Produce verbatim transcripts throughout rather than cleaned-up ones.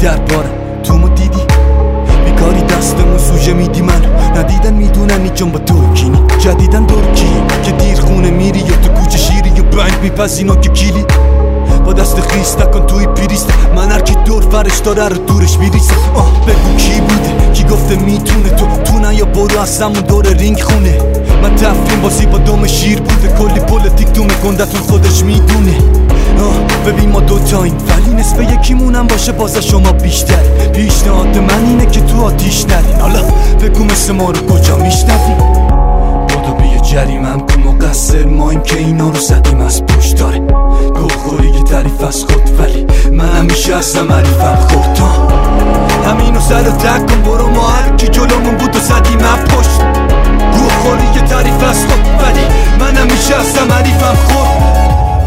دربارم تو ما دیدی بیکاری دستمون سوژه میدی من ندیدن میدونن نیچون با تو کینی جدیدن دور کیه که دیر خونه میری یا تو کوچه شیری یا بنگ میپذینا که کیلی با دست خیس نکن توی پیریست من هر کی دور فرش داره رو دورش میریسه آه بگو کی بوده کی گفته میتونه تو تو نه یا برو از همون دور رینگ خونه من تفریم بازی با دم شیر بوده کلی پولتیک تو مکندتون خودش میدونه آه ببین ما دوتاییم ولی نصف یکیمونم باشه بازه شما بیشتر پیشنهاد من اینه که تو آتیش نرین حالا بگو مثل ما رو کجا میشنوی بادو بیا جریمم کن مقصر مایم که اینا رو زدیم از پشت داره گوخوری یه تعریف از خود ولی من همیشه هستم عریفم خودتا همینو سر و تک کن برو ما هر کی جلومون بود و زدیم از پشت گوخوری یه تعریف از خود ولی من همیشه هستم عریفم خود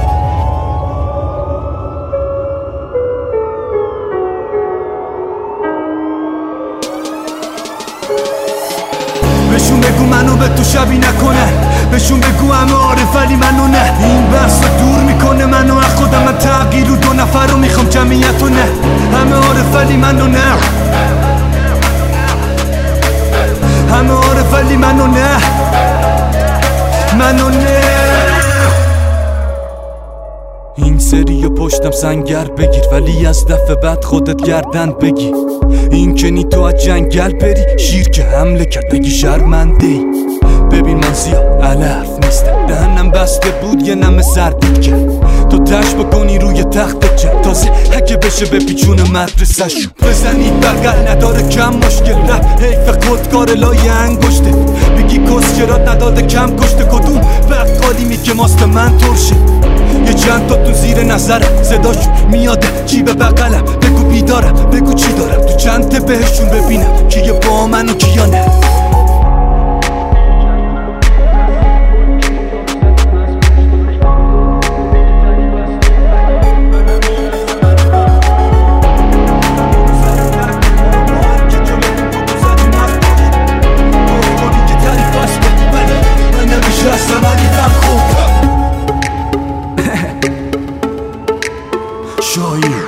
بهشون بگو منو به تو شبیه نکنن بهشون بگو همه عارف ولی منو نه این بحث دور میکنه منو از خودم من تغییر و دو نفر رو میخوام جمعیت و نه همه عارف ولی منو نه همه عارف ولی منو نه منو نه این سری و پشتم سنگر بگیر ولی از دفعه بعد خودت گردن بگی این که نی تو از جنگل بری شیر که حمله کرد بگی شرمنده ای ببین من زیاد اهل حرف نیستم دهنم بسته بود یه نمه سردید کرد تو تش بکنی روی تخت جد تازه اگه بشه به پیچون مدرسه شو بزنی بغل نداره کم مشکل رفت حیف خودکار لای انگشته بگی کسکرات نداده کم کشته کدوم بقالی می که ماست من ترشه یه چند تا تو زیر نظرم صداشون میاده جیب بغلم بگو بیدارم بگو چی دارم تو چند تا بهشون ببینم کیه با من و کیا نه show you